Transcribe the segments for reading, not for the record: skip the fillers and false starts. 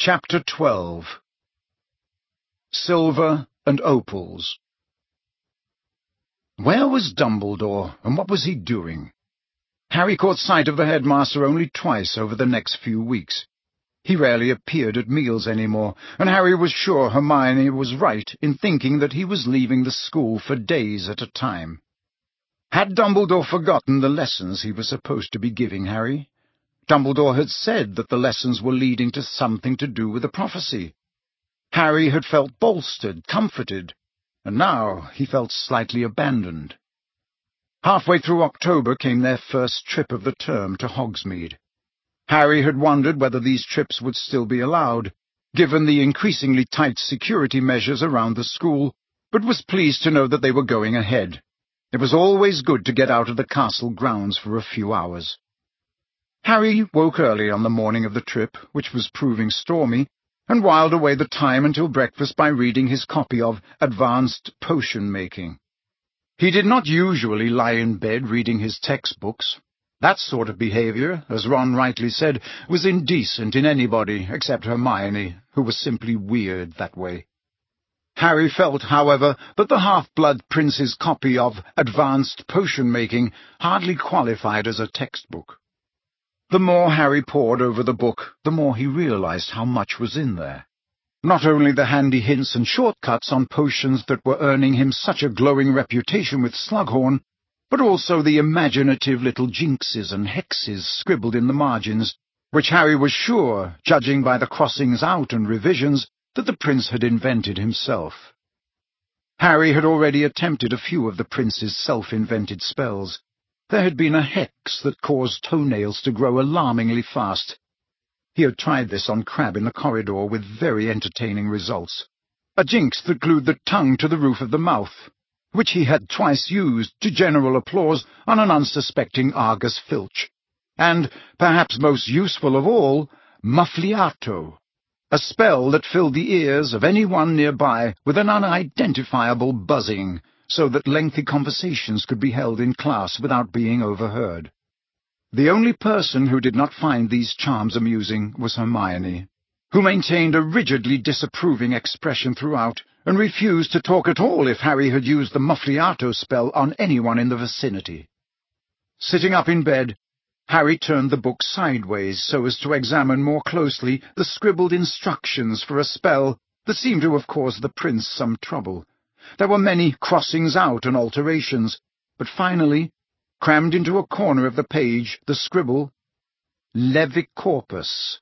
Chapter 12. Silver and Opals. Where was Dumbledore, and what was he doing? Harry caught sight of the headmaster only twice over the next few weeks. He rarely appeared at meals any more, and Harry was sure Hermione was right in thinking that he was leaving the school for days at a time. Had Dumbledore forgotten the lessons he was supposed to be giving Harry? Dumbledore had said that the lessons were leading to something to do with a prophecy. Harry had felt bolstered, comforted, and now he felt slightly abandoned. Halfway through October came their first trip of the term to Hogsmeade. Harry had wondered whether these trips would still be allowed, given the increasingly tight security measures around the school, but was pleased to know that they were going ahead. It was always good to get out of the castle grounds for a few hours. Harry woke early on the morning of the trip, which was proving stormy, and whiled away the time until breakfast by reading his copy of Advanced Potion-Making. He did not usually lie in bed reading his textbooks. That sort of behavior, as Ron rightly said, was indecent in anybody except Hermione, who was simply weird that way. Harry felt, however, that the half-blood prince's copy of Advanced Potion-Making hardly qualified as a textbook. The more Harry pored over the book, the more he realized how much was in there. Not only the handy hints and shortcuts on potions that were earning him such a glowing reputation with Slughorn, but also the imaginative little jinxes and hexes scribbled in the margins, which Harry was sure, judging by the crossings out and revisions, that the prince had invented himself. Harry had already attempted a few of the prince's self-invented spells. There had been a hex that caused toenails to grow alarmingly fast. He had tried this on Crabbe in the corridor with very entertaining results. A jinx that glued the tongue to the roof of the mouth, which he had twice used to general applause on an unsuspecting Argus Filch. And, perhaps most useful of all, Muffliato, a spell that filled the ears of anyone nearby with an unidentifiable buzzing, so that lengthy conversations could be held in class without being overheard. The only person who did not find these charms amusing was Hermione, who maintained a rigidly disapproving expression throughout, and refused to talk at all if Harry had used the Muffliato spell on anyone in the vicinity. Sitting up in bed, Harry turned the book sideways so as to examine more closely the scribbled instructions for a spell that seemed to have caused the prince some trouble. There were many crossings out and alterations, but finally, crammed into a corner of the page, the scribble, Levicorpus,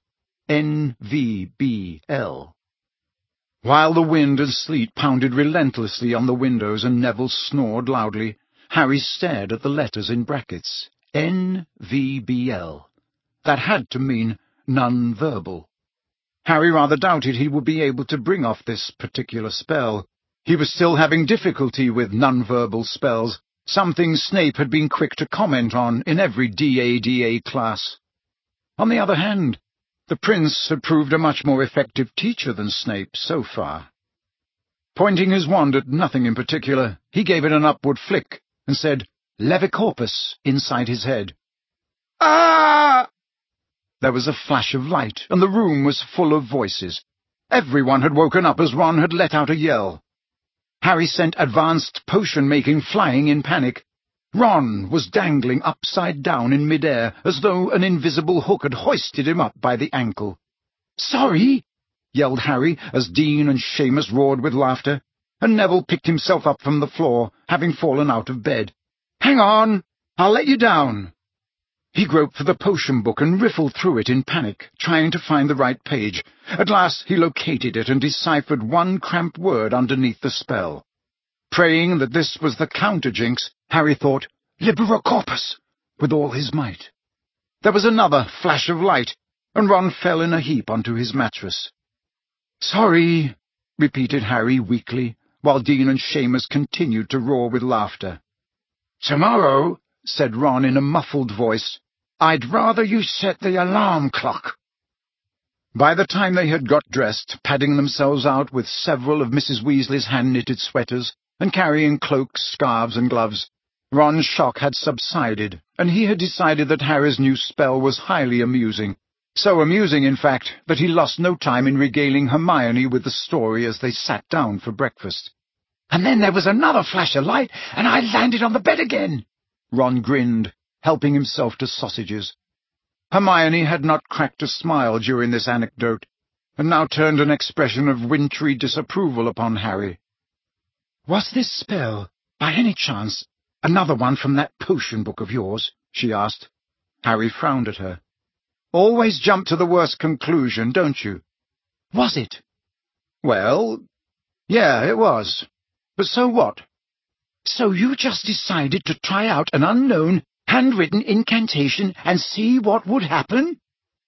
N-V-B-L. While the wind and sleet pounded relentlessly on the windows and Neville snored loudly, Harry stared at the letters in brackets, N-V-B-L. That had to mean non-verbal. Harry rather doubted he would be able to bring off this particular spell. He was still having difficulty with non-verbal spells, something Snape had been quick to comment on in every DADA class. On the other hand, the prince had proved a much more effective teacher than Snape so far. Pointing his wand at nothing in particular, he gave it an upward flick and said, Levicorpus, inside his head. Ah! There was a flash of light, and the room was full of voices. Everyone had woken up as Ron had let out a yell. Harry sent Advanced Potion-Making flying in panic. Ron was dangling upside down in mid-air, as though an invisible hook had hoisted him up by the ankle. "Sorry!" yelled Harry, as Dean and Seamus roared with laughter, and Neville picked himself up from the floor, having fallen out of bed. "Hang on! I'll let you down!" He groped for the potion book and riffled through it in panic, trying to find the right page. At last he located it and deciphered one cramped word underneath the spell. Praying that this was the counter-jinx, Harry thought, Libera Corpus, with all his might. There was another flash of light, and Ron fell in a heap onto his mattress. "Sorry," repeated Harry weakly, while Dean and Seamus continued to roar with laughter. "Tomorrow," said Ron in a muffled voice, "I'd rather you set the alarm clock." By the time they had got dressed, padding themselves out with several of Mrs. Weasley's hand-knitted sweaters, and carrying cloaks, scarves, and gloves, Ron's shock had subsided, and he had decided that Harry's new spell was highly amusing, So amusing, in fact, that he lost no time in regaling Hermione with the story as they sat down for breakfast. "And then there was another flash of light, and I landed on the bed again." Ron grinned, helping himself to sausages. Hermione had not cracked a smile during this anecdote, and now turned an expression of wintry disapproval upon Harry. "Was this spell, by any chance, another one from that potion book of yours?" she asked. Harry frowned at her. "Always jump to the worst conclusion, don't you?" "Was it?" "Well, yeah, it was. But so what?" "So you just decided to try out an unknown, handwritten incantation and see what would happen?"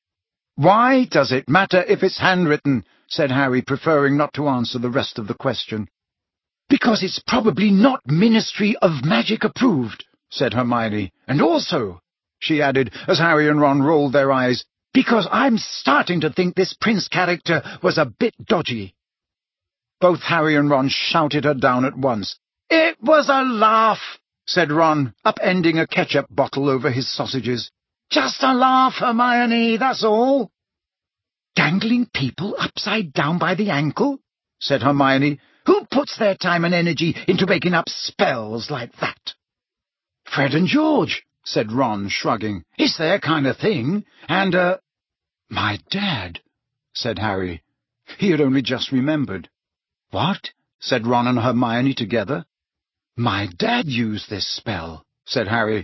"Why does it matter if it's handwritten?" said Harry, preferring not to answer the rest of the question. "Because it's probably not Ministry of Magic approved," said Hermione. "And also," she added, as Harry and Ron rolled their eyes, "because I'm starting to think this Prince character was a bit dodgy." Both Harry and Ron shouted her down at once. "It was a laugh," said Ron, upending a ketchup bottle over his sausages. "Just a laugh, Hermione, that's all." "Dangling people upside down by the ankle?" said Hermione. "Who puts their time and energy into making up spells like that?" "Fred and George," said Ron, shrugging. "It's their kind of thing, and, "My dad," said Harry. He had only just remembered. "What?" said Ron and Hermione together. "My dad used this spell," said Harry.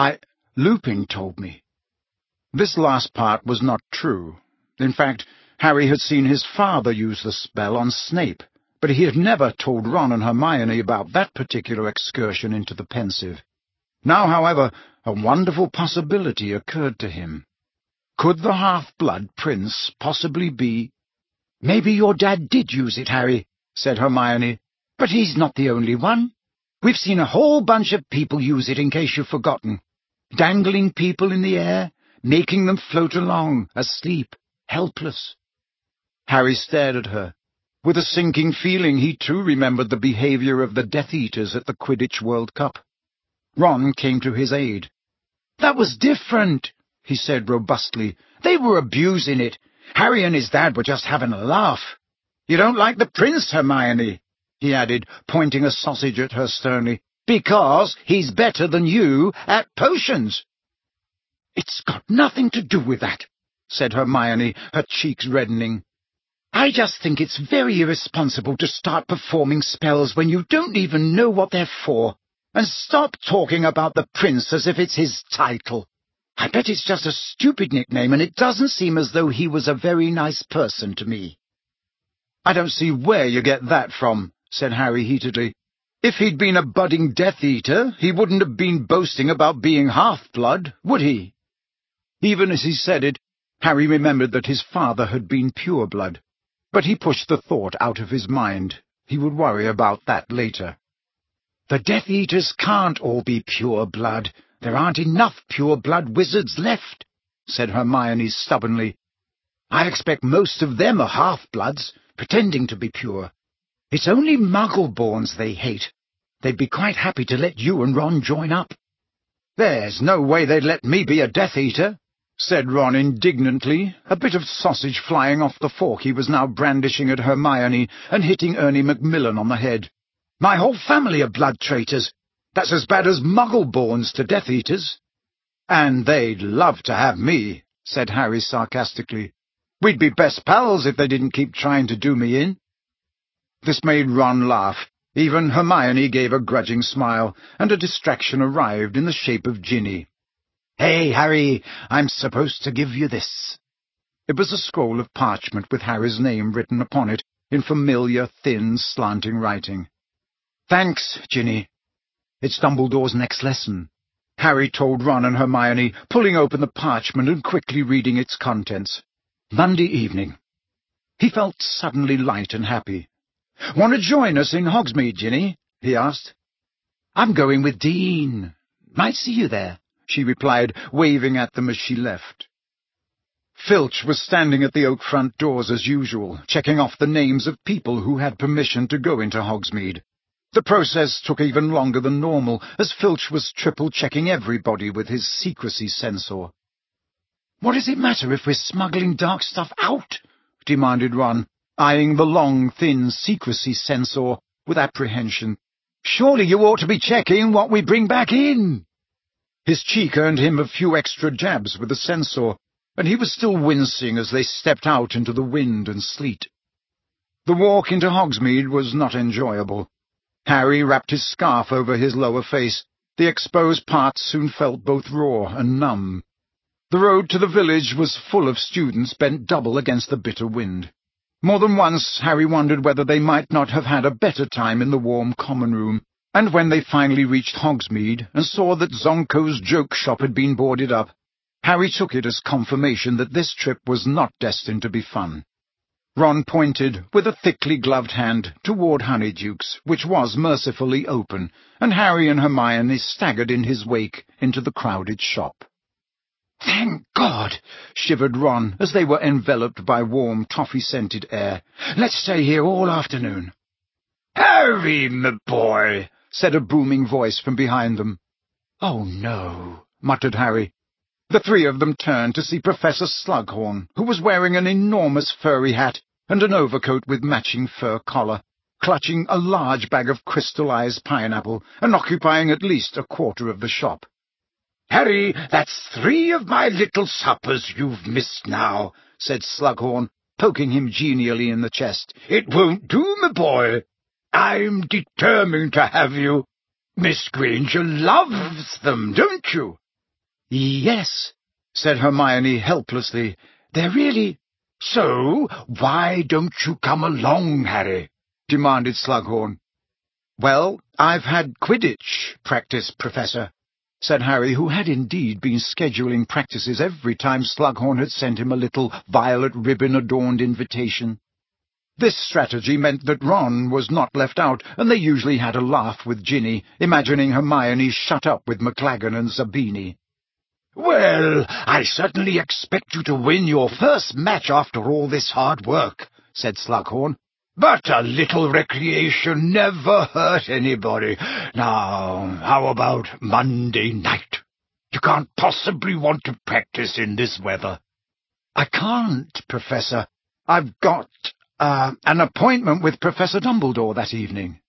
Lupin told me." This last part was not true. In fact, Harry had seen his father use the spell on Snape, but he had never told Ron and Hermione about that particular excursion into the Pensieve. Now, however, a wonderful possibility occurred to him. Could the half-blood prince possibly be— "Maybe your dad did use it, Harry," said Hermione, "but he's not the only one. We've seen a whole bunch of people use it, in case you've forgotten. Dangling people in the air, making them float along, asleep, helpless." Harry stared at her. With a sinking feeling, he too remembered the behavior of the Death Eaters at the Quidditch World Cup. Ron came to his aid. "That was different," he said robustly. "They were abusing it. Harry and his dad were just having a laugh. You don't like the prince, Hermione," he added, pointing a sausage at her sternly, "because he's better than you at potions." "It's got nothing to do with that," said Hermione, her cheeks reddening. "I just think it's very irresponsible to start performing spells when you don't even know what they're for, and stop talking about the prince as if it's his title. I bet it's just a stupid nickname, and it doesn't seem as though he was a very nice person to me." "I don't see where you get that from," said Harry heatedly. "If he'd been a budding Death Eater, he wouldn't have been boasting about being half-blood, would he?" Even as he said it, Harry remembered that his father had been pure-blood, but he pushed the thought out of his mind. He would worry about that later. "The Death Eaters can't all be pure-blood. There aren't enough pure-blood wizards left," said Hermione stubbornly. "I expect most of them are half-bloods, pretending to be pure. It's only Muggle-borns they hate. They'd be quite happy to let you and Ron join up." "There's no way they'd let me be a Death Eater," said Ron indignantly, a bit of sausage flying off the fork he was now brandishing at Hermione and hitting Ernie Macmillan on the head. "My whole family are blood traitors. That's as bad as Muggle-borns to Death Eaters." "And they'd love to have me," said Harry sarcastically. "We'd be best pals if they didn't keep trying to do me in." This made Ron laugh. Even Hermione gave a grudging smile, and a distraction arrived in the shape of Ginny. "Hey, Harry, I'm supposed to give you this." It was a scroll of parchment with Harry's name written upon it in familiar, thin, slanting writing. "Thanks, Ginny. It's Dumbledore's next lesson," Harry told Ron and Hermione, pulling open the parchment and quickly reading its contents. "Monday evening." He felt suddenly light and happy. "Want to join us in Hogsmeade, Ginny?" he asked. "I'm going with Dean. Might see you there," she replied, waving at them as she left. Filch was standing at the oak front doors as usual, checking off the names of people who had permission to go into Hogsmeade. The process took even longer than normal, as Filch was triple-checking everybody with his secrecy sensor. "What does it matter if we're smuggling dark stuff out?" demanded Ron, eyeing the long, thin secrecy sensor with apprehension. "Surely you ought to be checking what we bring back in." His cheek earned him a few extra jabs with the sensor, and he was still wincing as they stepped out into the wind and sleet. The walk into Hogsmeade was not enjoyable. Harry wrapped his scarf over his lower face. The exposed parts soon felt both raw and numb. The road to the village was full of students bent double against the bitter wind. More than once Harry wondered whether they might not have had a better time in the warm common room, and when they finally reached Hogsmeade and saw that Zonko's joke shop had been boarded up, Harry took it as confirmation that this trip was not destined to be fun. Ron pointed, with a thickly gloved hand, toward Honeyduke's, which was mercifully open, and Harry and Hermione staggered in his wake into the crowded shop. "Thank God!" shivered Ron as they were enveloped by warm, toffee-scented air. "Let's stay here all afternoon." "Harry, my boy," said a booming voice from behind them. "Oh, no," muttered Harry. The three of them turned to see Professor Slughorn, who was wearing an enormous furry hat and an overcoat with matching fur collar, clutching a large bag of crystallized pineapple and occupying at least a quarter of the shop. "Harry, that's 3 of my little suppers you've missed now," said Slughorn, poking him genially in the chest. "It won't do, my boy. I'm determined to have you. Miss Granger loves them, don't you?" "Yes," said Hermione helplessly. "They're really—" "So why don't you come along, Harry?" demanded Slughorn. "Well, I've had Quidditch practice, Professor," said Harry, who had indeed been scheduling practices every time Slughorn had sent him a little violet ribbon-adorned invitation. This strategy meant that Ron was not left out, and they usually had a laugh with Ginny, imagining Hermione shut up with McLaggen and Zabini. "Well, I certainly expect you to win your first match after all this hard work," said Slughorn. "But a little recreation never hurt anybody. Now, how about Monday night? You can't possibly want to practice in this weather." "I can't, Professor. I've got an appointment with Professor Dumbledore that evening."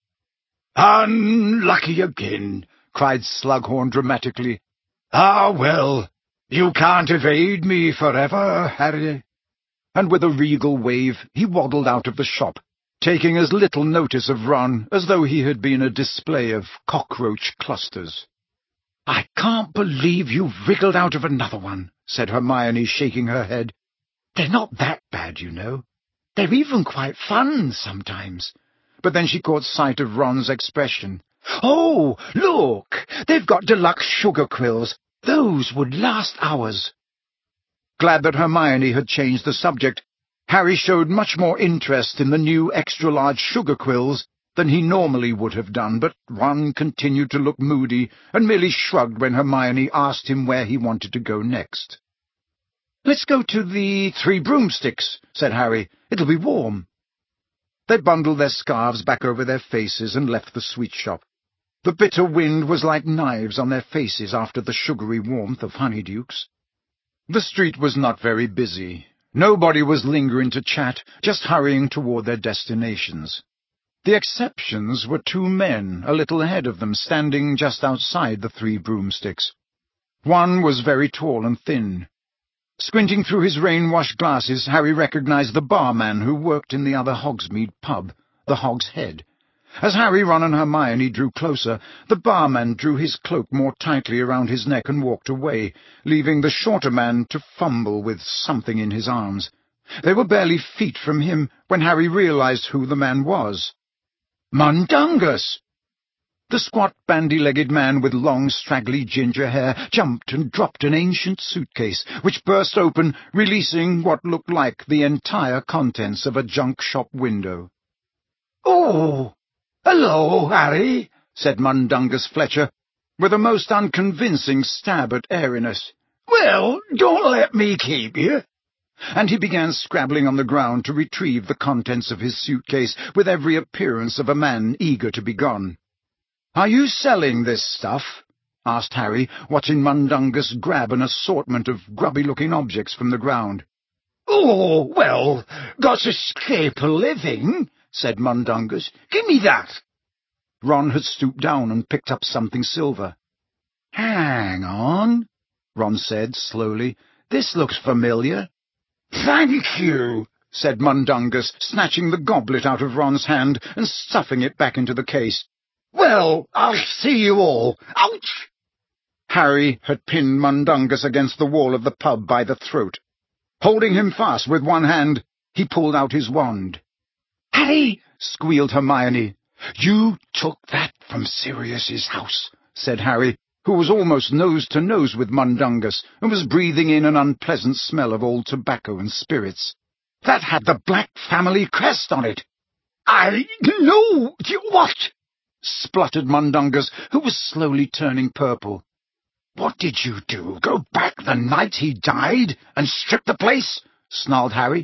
"Unlucky again," cried Slughorn dramatically. "Ah, well, you can't evade me forever, Harry." And with a regal wave he waddled out of the shop, taking as little notice of Ron as though he had been a display of cockroach clusters. "I can't believe you've wriggled out of another one," said Hermione, shaking her head. "They're not that bad, you know. They're even quite fun sometimes." But then she caught sight of Ron's expression. "Oh, look! They've got deluxe sugar quills. Those would last hours." Glad that Hermione had changed the subject, Harry showed much more interest in the new extra-large sugar quills than he normally would have done, but Ron continued to look moody and merely shrugged when Hermione asked him where he wanted to go next. "Let's go to the Three Broomsticks," said Harry. "It'll be warm." They bundled their scarves back over their faces and left the sweet shop. The bitter wind was like knives on their faces after the sugary warmth of Honeyduke's. The street was not very busy. Nobody was lingering to chat, just hurrying toward their destinations. The exceptions were 2 men a little ahead of them, standing just outside the Three Broomsticks. One was very tall and thin. Squinting through his rain-washed glasses, Harry recognized the barman who worked in the other Hogsmeade pub, the Hog's Head. As Harry, Ron, and Hermione drew closer, the barman drew his cloak more tightly around his neck and walked away, leaving the shorter man to fumble with something in his arms. They were barely feet from him when Harry realized who the man was. Mundungus! The squat, bandy-legged man with long, straggly ginger hair jumped and dropped an ancient suitcase, which burst open, releasing what looked like the entire contents of a junk shop window. "Oh! Hello, Harry," said Mundungus Fletcher, with a most unconvincing stab at airiness. "Well, don't let me keep you." And he began scrabbling on the ground to retrieve the contents of his suitcase with every appearance of a man eager to be gone. "Are you selling this stuff?" asked Harry, watching Mundungus grab an assortment of grubby-looking objects from the ground. "Oh, well, got to scrape a living," said Mundungus. "Give me that." Ron had stooped down and picked up something silver. "Hang on," Ron said slowly. "This looks familiar." "Thank you," said Mundungus, snatching the goblet out of Ron's hand and stuffing it back into the case. "Well, I'll see you all. Ouch!" Harry had pinned Mundungus against the wall of the pub by the throat. Holding him fast with one hand, he pulled out his wand. "Harry!" squealed Hermione. "You took that from Sirius's house," said Harry, who was almost nose to nose with Mundungus and was breathing in an unpleasant smell of old tobacco and spirits. "That had the Black family crest on it." "I know what?" spluttered Mundungus, who was slowly turning purple. "What did you do? Go back the night he died and strip the place?" snarled Harry.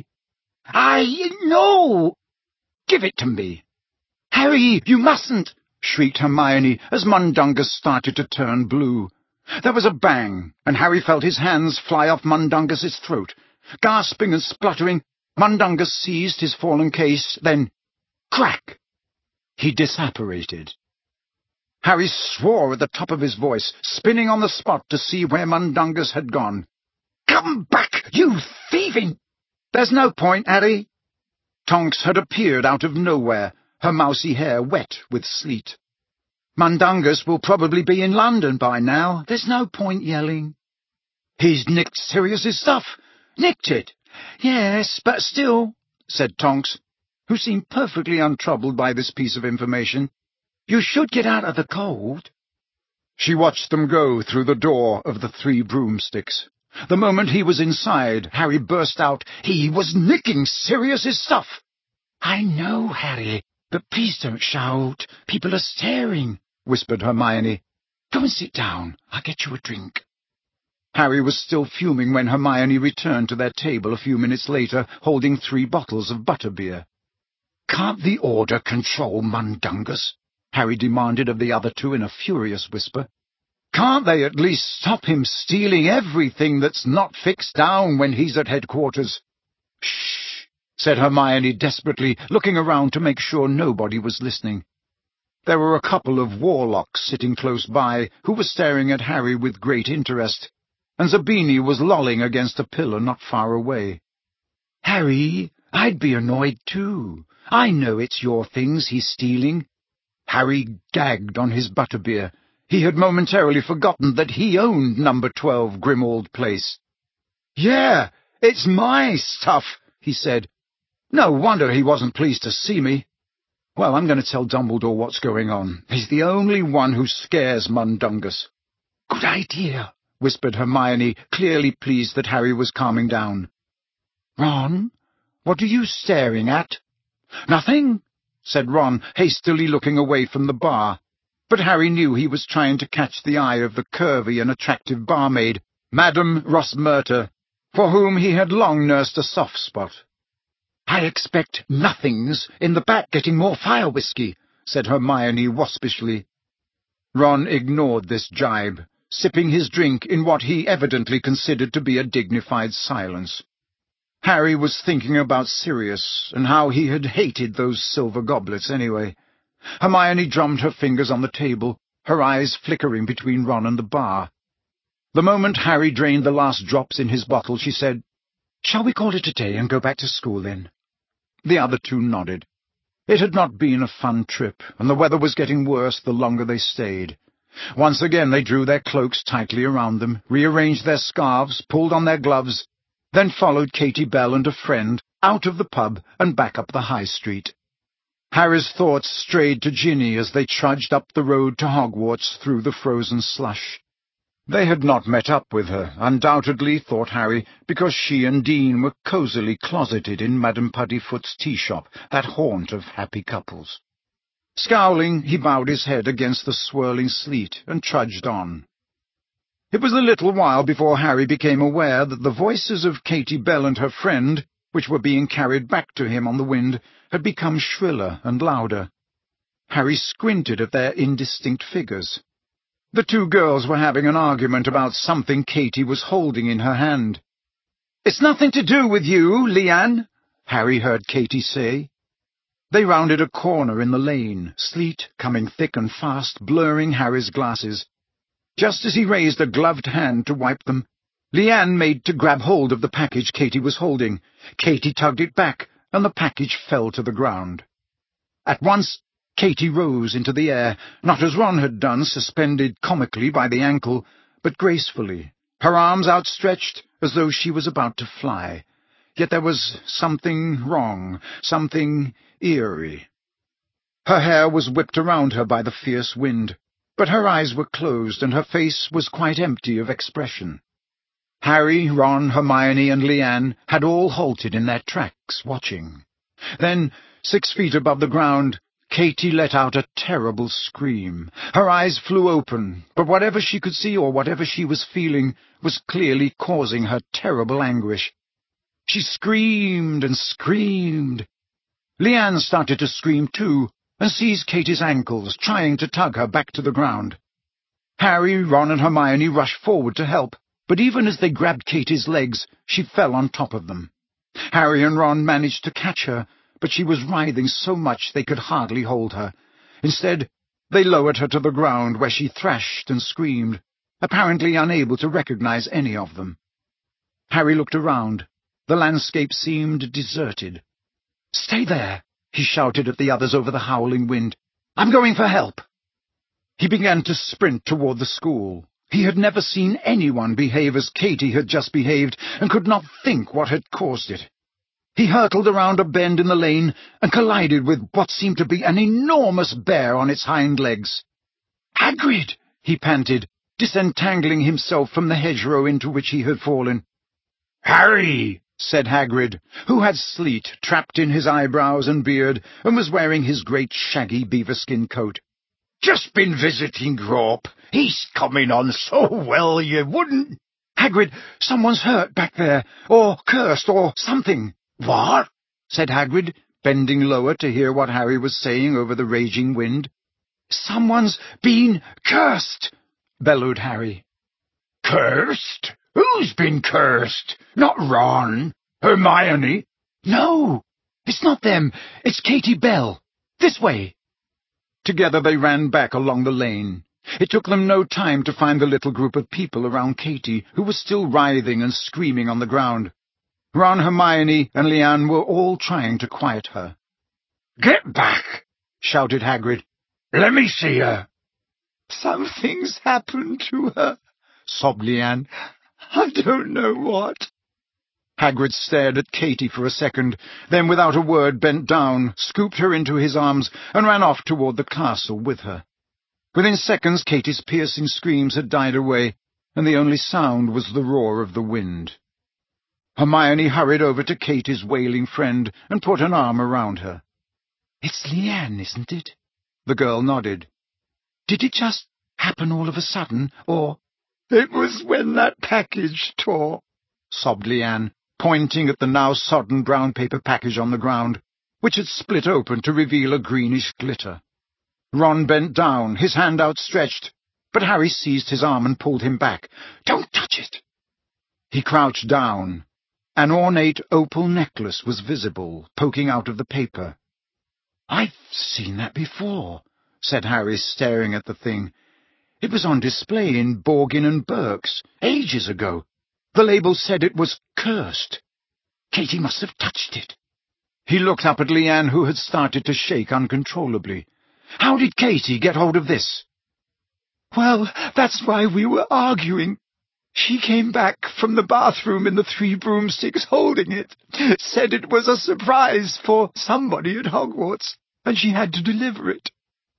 "I know." "Give it to me." "Harry, you mustn't!" shrieked Hermione as Mundungus started to turn blue. There was a bang, and Harry felt his hands fly off Mundungus's throat. Gasping and spluttering, Mundungus seized his fallen case, then crack! He disapparated. Harry swore at the top of his voice, spinning on the spot to see where Mundungus had gone. "Come back, you thieving—" "There's no point, Harry." Tonks had appeared out of nowhere, her mousy hair wet with sleet. "Mundungus will probably be in London by now. There's no point yelling." "He's nicked Sirius's stuff." "Nicked it?" "Yes, but still," said Tonks, who seemed perfectly untroubled by this piece of information. "You should get out of the cold." She watched them go through the door of the Three Broomsticks. The moment he was inside, Harry burst out, "He was nicking Sirius's stuff!" "I know, Harry, but please don't shout. People are staring," whispered Hermione. "Go and sit down. I'll get you a drink." Harry was still fuming when Hermione returned to their table a few minutes later, holding 3 bottles of butterbeer. "Can't the Order control Mundungus?" Harry demanded of the other two in a furious whisper. "Can't they at least stop him stealing everything that's not fixed down when he's at headquarters?" "Shh," said Hermione desperately, looking around to make sure nobody was listening. There were a couple of warlocks sitting close by who were staring at Harry with great interest, and Zabini was lolling against a pillar not far away. "Harry, I'd be annoyed too. I know it's your things he's stealing." Harry gagged on his butterbeer. He had momentarily forgotten that he owned number 12 Grimmauld Place. "Yeah, it's my stuff," he said. "No wonder he wasn't pleased to see me. Well, I'm going to tell Dumbledore what's going on. He's the only one who scares Mundungus." "Good idea," whispered Hermione, clearly pleased that Harry was calming down. "Ron, what are you staring at?" "Nothing," said Ron, hastily looking away from the bar. But Harry knew he was trying to catch the eye of the curvy and attractive barmaid, Madame Rosmerta, for whom he had long nursed a soft spot. "I expect nothing's in the back getting more fire whiskey," said Hermione waspishly. Ron ignored this jibe, sipping his drink in what he evidently considered to be a dignified silence. Harry was thinking about Sirius and how he had hated those silver goblets anyway. Hermione drummed her fingers on the table, her eyes flickering between Ron and the bar. The moment Harry drained the last drops in his bottle, she said, "Shall we call it a day and go back to school, then?" The other two nodded. It had not been a fun trip, and the weather was getting worse the longer they stayed. Once again they drew their cloaks tightly around them, rearranged their scarves, pulled on their gloves, then followed Katy Bell and a friend out of the pub and back up the high street. Harry's thoughts strayed to Ginny as they trudged up the road to Hogwarts through the frozen slush. They had not met up with her, undoubtedly, thought Harry, because she and Dean were cosily closeted in Madame Puddifoot's tea-shop, that haunt of happy couples. Scowling, he bowed his head against the swirling sleet and trudged on. It was a little while before Harry became aware that the voices of Katy Bell and her friend, which were being carried back to him on the wind, had become shriller and louder. Harry squinted at their indistinct figures. The two girls were having an argument about something Katy was holding in her hand. "It's nothing to do with you, Leanne," Harry heard Katy say. They rounded a corner in the lane, sleet coming thick and fast, blurring Harry's glasses. Just as he raised a gloved hand to wipe them, Leanne made to grab hold of the package Katy was holding. Katy tugged it back, and the package fell to the ground. At once, Katy rose into the air, not as Ron had done, suspended comically by the ankle, but gracefully, her arms outstretched as though she was about to fly. Yet there was something wrong, something eerie. Her hair was whipped around her by the fierce wind, but her eyes were closed and her face was quite empty of expression. Harry, Ron, Hermione, and Leanne had all halted in their tracks, watching. Then, 6 feet above the ground, Katy let out a terrible scream. Her eyes flew open, but whatever she could see or whatever she was feeling was clearly causing her terrible anguish. She screamed and screamed. Leanne started to scream too, and seized Katy's ankles, trying to tug her back to the ground. Harry, Ron, and Hermione rushed forward to help, but even as they grabbed Katy's legs, she fell on top of them. Harry and Ron managed to catch her, but she was writhing so much they could hardly hold her. Instead, they lowered her to the ground, where she thrashed and screamed, apparently unable to recognize any of them. Harry looked around. The landscape seemed deserted. "Stay there," he shouted at the others over the howling wind. "I'm going for help." He began to sprint toward the school. He had never seen anyone behave as Katy had just behaved, and could not think what had caused it. He hurtled around a bend in the lane and collided with what seemed to be an enormous bear on its hind legs. "Hagrid!" he panted, disentangling himself from the hedgerow into which he had fallen. "Harry!" said Hagrid, who had sleet trapped in his eyebrows and beard, and was wearing his great shaggy beaver-skin coat. "Just been visiting Grawp. He's coming on so well you wouldn't—" "Hagrid, someone's hurt back there, or cursed, or something." "What?" said Hagrid, bending lower to hear what Harry was saying over the raging wind. "Someone's been cursed," bellowed Harry. "Cursed? Who's been cursed? Not Ron? Hermione?" "No, it's not them. It's Katy Bell. This way." Together they ran back along the lane. It took them no time to find the little group of people around Katy, who was still writhing and screaming on the ground. Ron, Hermione, and Leanne were all trying to quiet her. "Get back!" shouted Hagrid. "Let me see her." "Something's happened to her," sobbed Leanne. "I don't know what." Hagrid stared at Katy for a second, then without a word bent down, scooped her into his arms, and ran off toward the castle with her. Within seconds Katy's piercing screams had died away, and the only sound was the roar of the wind. Hermione hurried over to Katy's wailing friend and put an arm around her. "It's Leanne, isn't it?" The girl nodded. "Did it just happen all of a sudden, or—" "It was when that package tore," sobbed Leanne, pointing at the now sodden brown paper package on the ground, which had split open to reveal a greenish glitter. Ron bent down, his hand outstretched, but Harry seized his arm and pulled him back. "Don't touch it!" He crouched down. An ornate opal necklace was visible, poking out of the paper. "I've seen that before," said Harry, staring at the thing. "It was on display in Borgin and Burke's, ages ago. The label said it was cursed. Katy must have touched it." He looked up at Leanne, who had started to shake uncontrollably. "How did Katy get hold of this?" "Well, that's why we were arguing. She came back from the bathroom in the Three Broomsticks holding it, said it was a surprise for somebody at Hogwarts, and she had to deliver it.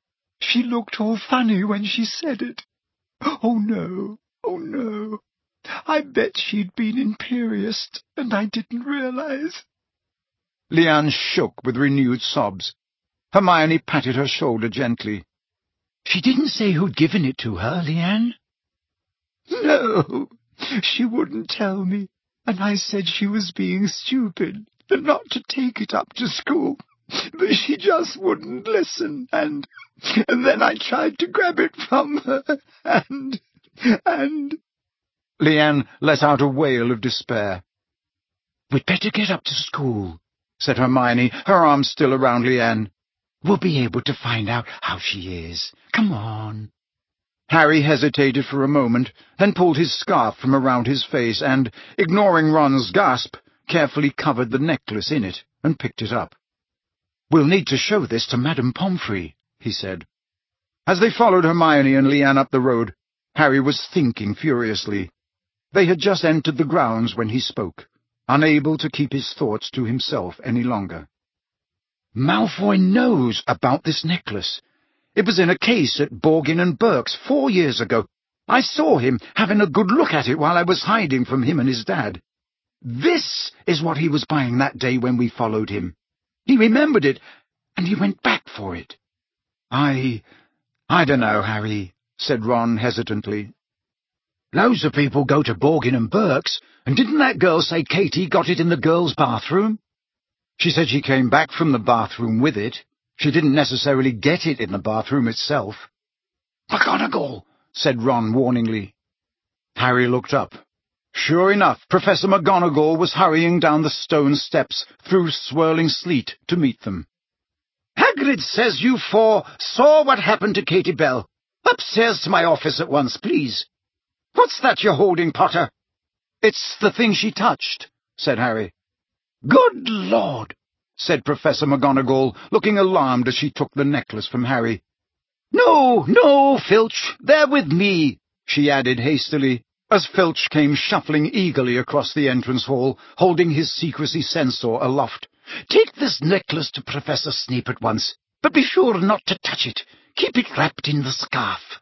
She looked all funny when she said it. Oh, no, oh, no. I bet she'd been imperious, and I didn't realize." Leanne shook with renewed sobs. Hermione patted her shoulder gently. "She didn't say who'd given it to her, Leanne?" "No, she wouldn't tell me, and I said she was being stupid and not to take it up to school. but she just wouldn't listen, and then I tried to grab it from her, and... Leanne let out a wail of despair. "We'd better get up to school," said Hermione, her arm still around Leanne. "We'll be able to find out how she is. Come on." Harry hesitated for a moment, then pulled his scarf from around his face and, ignoring Ron's gasp, carefully covered the necklace in it and picked it up. "We'll need to show this to Madame Pomfrey," he said. As they followed Hermione and Leanne up the road, Harry was thinking furiously. They had just entered the grounds when he spoke, unable to keep his thoughts to himself any longer. "Malfoy knows about this necklace. It was in a case at Borgin and Burke's 4 years ago. I saw him having a good look at it while I was hiding from him and his dad. This is what he was buying that day when we followed him. He remembered it, and he went back for it." I don't know, Harry," said Ron hesitantly. "Loads of people go to Borgin and Burke's, and didn't that girl say Katie got it in the girls' bathroom?" "She said she came back from the bathroom with it. She didn't necessarily get it in the bathroom itself." "McGonagall," said Ron warningly. Harry looked up. Sure enough, Professor McGonagall was hurrying down the stone steps through swirling sleet to meet them. "Hagrid says you four saw what happened to Katie Bell. Upstairs to my office at once, please. What's that you're holding, Potter?" "It's the thing she touched," said Harry. "Good Lord," said Professor McGonagall, looking alarmed as she took the necklace from Harry. No, Filch, they're with me," she added hastily, as Filch came shuffling eagerly across the entrance hall, holding his secrecy censor aloft. "Take this necklace to Professor Snape at once, but be sure not to touch it. Keep it wrapped in the scarf."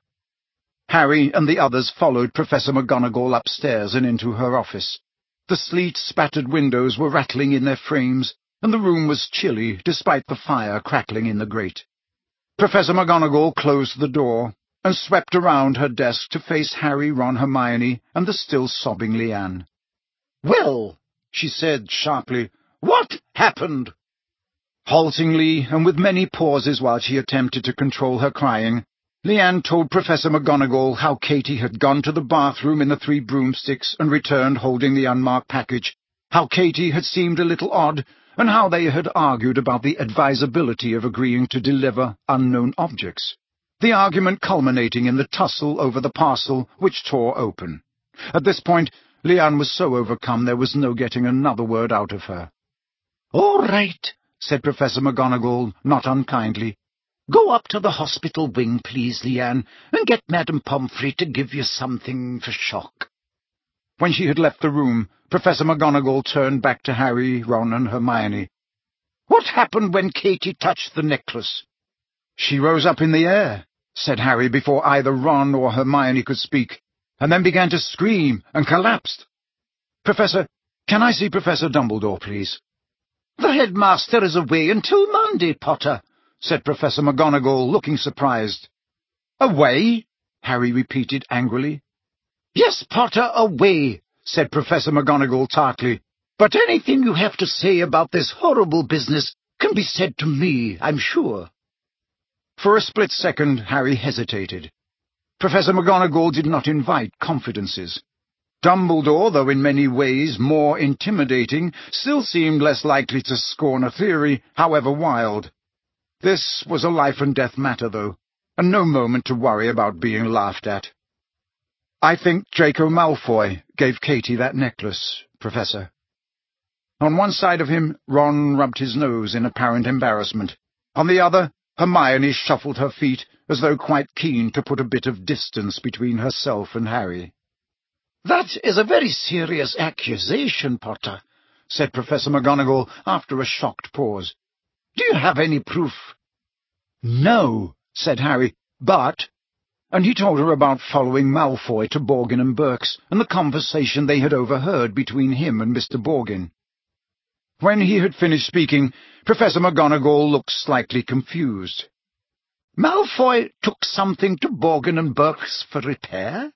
Harry and the others followed Professor McGonagall upstairs and into her office. The sleet-spattered windows were rattling in their frames, and the room was chilly despite the fire crackling in the grate. Professor McGonagall closed the door and swept around her desk to face Harry, Ron, Hermione, and the still sobbing Leanne. "Well," she said sharply, "what happened?" Haltingly, and with many pauses while she attempted to control her crying, Leanne told Professor McGonagall how Katie had gone to the bathroom in the 3 broomsticks and returned holding the unmarked package, how Katie had seemed a little odd, and how they had argued about the advisability of agreeing to deliver unknown objects, the argument culminating in the tussle over the parcel which tore open. At this point, Leanne was so overcome there was no getting another word out of her. "All right," said Professor McGonagall, not unkindly. "Go up to the hospital wing, please, Leanne, and get Madame Pomfrey to give you something for shock." When she had left the room, Professor McGonagall turned back to Harry, Ron, and Hermione. "What happened when Katie touched the necklace?" "She rose up in the air," said Harry before either Ron or Hermione could speak, "and then began to scream and collapsed. Professor, can I see Professor Dumbledore, please?" "The headmaster is away until Monday, Potter," said Professor McGonagall, looking surprised. "Away?" Harry repeated angrily. "Yes, Potter, away," said Professor McGonagall tartly. "But anything you have to say about this horrible business can be said to me, I'm sure." For a split second, Harry hesitated. Professor McGonagall did not invite confidences. Dumbledore, though in many ways more intimidating, still seemed less likely to scorn a theory, however wild. This was a life-and-death matter, though, and no moment to worry about being laughed at. "I think Draco Malfoy gave Katie that necklace, Professor." On one side of him, Ron rubbed his nose in apparent embarrassment. On the other, Hermione shuffled her feet, as though quite keen to put a bit of distance between herself and Harry. "That is a very serious accusation, Potter," said Professor McGonagall after a shocked pause. "Do you have any proof?" "No," said Harry, "but—" And he told her about following Malfoy to Borgin and Burke's and the conversation they had overheard between him and Mr. Borgin. When he had finished speaking, Professor McGonagall looked slightly confused. "Malfoy took something to Borgin and Burke's for repair?"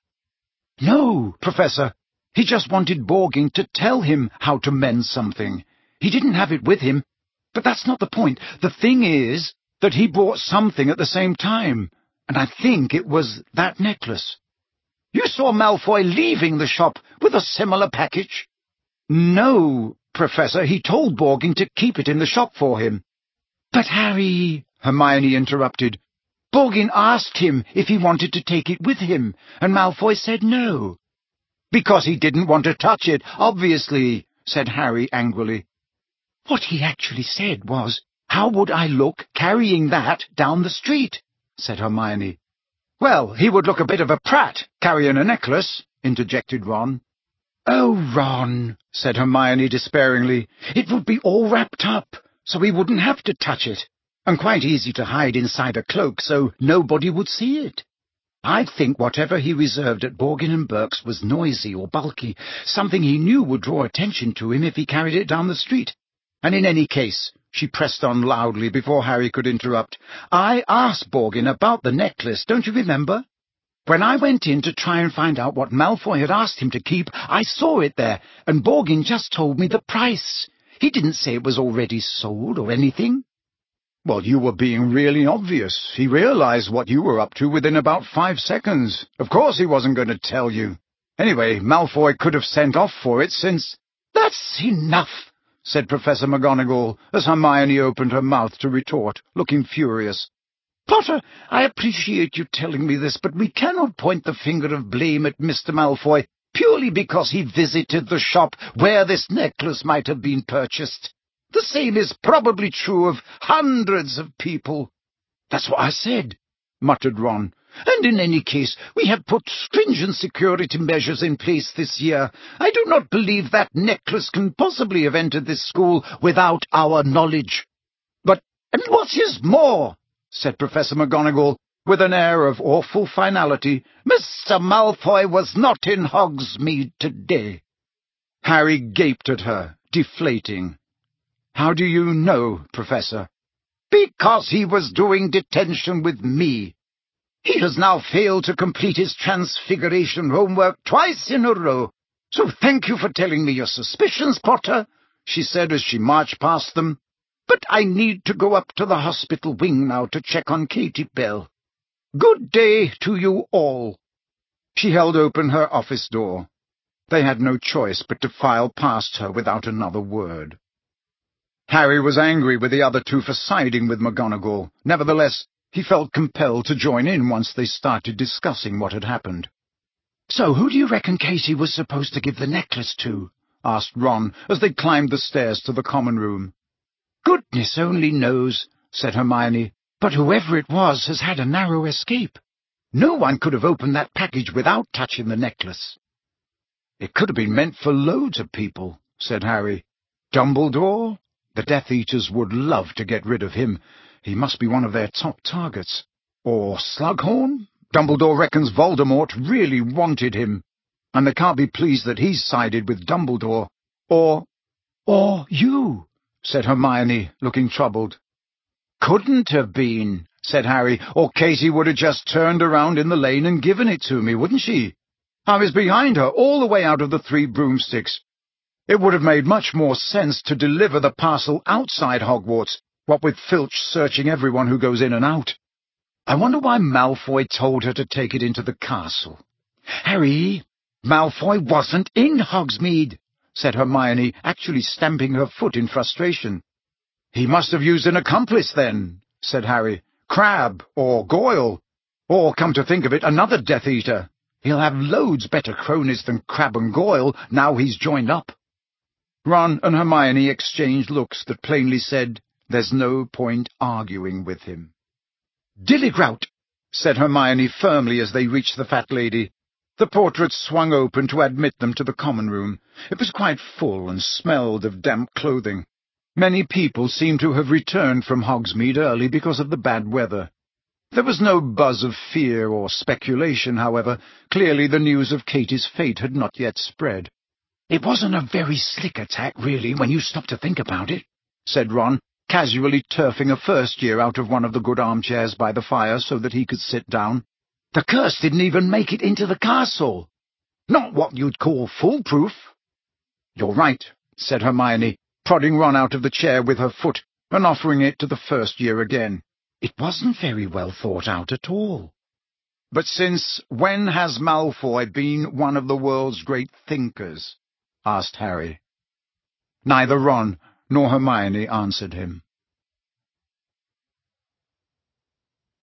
"No, Professor. He just wanted Borgin to tell him how to mend something. He didn't have it with him. But that's not the point. The thing is that he bought something at the same time, and I think it was that necklace. You saw Malfoy leaving the shop with a similar package? No, Professor. He told Borgin to keep it in the shop for him. But Harry, Hermione interrupted, Borgin asked him if he wanted to take it with him, and Malfoy said no. Because he didn't want to touch it, obviously, said Harry angrily. What he actually said was, "How would I look carrying that down the street?" said Hermione. Well, he would look a bit of a prat carrying a necklace, interjected Ron. Oh, Ron, said Hermione despairingly, it would be all wrapped up, so he wouldn't have to touch it, and quite easy to hide inside a cloak so nobody would see it. I'd think whatever he reserved at Borgin and Burke's was noisy or bulky, something he knew would draw attention to him if he carried it down the street. And in any case, she pressed on loudly before Harry could interrupt, I asked Borgin about the necklace, don't you remember? When I went in to try and find out what Malfoy had asked him to keep, I saw it there, and Borgin just told me the price. He didn't say it was already sold or anything. Well, you were being really obvious. He realized what you were up to within about 5 seconds. Of course he wasn't going to tell you. Anyway, Malfoy could have sent off for it since— That's enough, said Professor McGonagall, as Hermione opened her mouth to retort, looking furious. Potter, I appreciate you telling me this, but we cannot point the finger of blame at Mr. Malfoy purely because he visited the shop where this necklace might have been purchased. The same is probably true of hundreds of people. That's what I said, muttered Ron. And in any case, we have put stringent security measures in place this year. I do not believe that necklace can possibly have entered this school without our knowledge. And what is more, said Professor McGonagall, with an air of awful finality, Mr. Malfoy was not in Hogsmeade today. Harry gaped at her, deflating. How do you know, Professor? Because he was doing detention with me. He has now failed to complete his transfiguration homework twice in a row. So thank you for telling me your suspicions, Potter, she said as she marched past them. But I need to go up to the hospital wing now to check on Katie Bell. Good day to you all. She held open her office door. They had no choice but to file past her without another word. Harry was angry with the other two for siding with McGonagall. Nevertheless, he felt compelled to join in once they started discussing what had happened. So who do you reckon Katie was supposed to give the necklace to? Asked Ron as they climbed the stairs to the common room. Goodness only knows, said Hermione, but whoever it was has had a narrow escape. No one could have opened that package without touching the necklace. It could have been meant for loads of people, said Harry. Dumbledore? The Death Eaters would love to get rid of him. He must be one of their top targets. Or Slughorn? Dumbledore reckons Voldemort really wanted him, and they can't be pleased that he's sided with Dumbledore. Or you, said Hermione, looking troubled. Couldn't have been, said Harry, or Katie would have just turned around in the lane and given it to me, wouldn't she? I was behind her all the way out of the 3 broomsticks. It would have made much more sense to deliver the parcel outside Hogwarts, what with Filch searching everyone who goes in and out. I wonder why Malfoy told her to take it into the castle. Harry, Malfoy wasn't in Hogsmeade, said Hermione, actually stamping her foot in frustration. He must have used an accomplice then, said Harry. Crabbe or Goyle. Or, come to think of it, another Death Eater. He'll have loads better cronies than Crabbe and Goyle now he's joined up. Ron and Hermione exchanged looks that plainly said, there's no point arguing with him. Dillygrout, said Hermione firmly as they reached the fat lady. The portrait swung open to admit them to the common room. It was quite full and smelled of damp clothing. Many people seemed to have returned from Hogsmeade early because of the bad weather. There was no buzz of fear or speculation, however. Clearly the news of Katie's fate had not yet spread. It wasn't a very slick attack, really, when you stop to think about it, said Ron, casually turfing a first year out of one of the good armchairs by the fire so that he could sit down. The curse didn't even make it into the castle. Not what you'd call foolproof. You're right, said Hermione, prodding Ron out of the chair with her foot, and offering it to the first year again. "It wasn't very well thought out at all." "But since when has Malfoy been one of the world's great thinkers?" asked Harry. Neither Ron nor Hermione answered him.